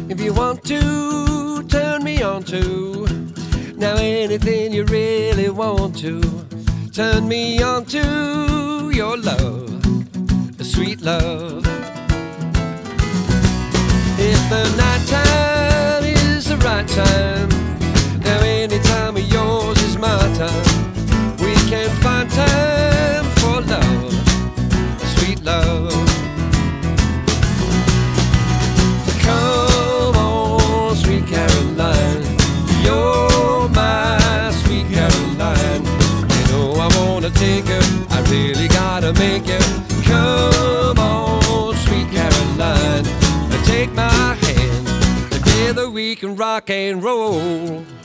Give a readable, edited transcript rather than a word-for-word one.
If you want to turn me on to now anything you really want to, turn me on to your love, sweet love. If the night time is the right time, now any time of yours is my time. We can find time for love, sweet love. Come on, sweet Caroline, you're my sweet Caroline. You know I wanna take her, I really gotta make her. Come on, sweet Caroline, take my hand, together we can rock and roll.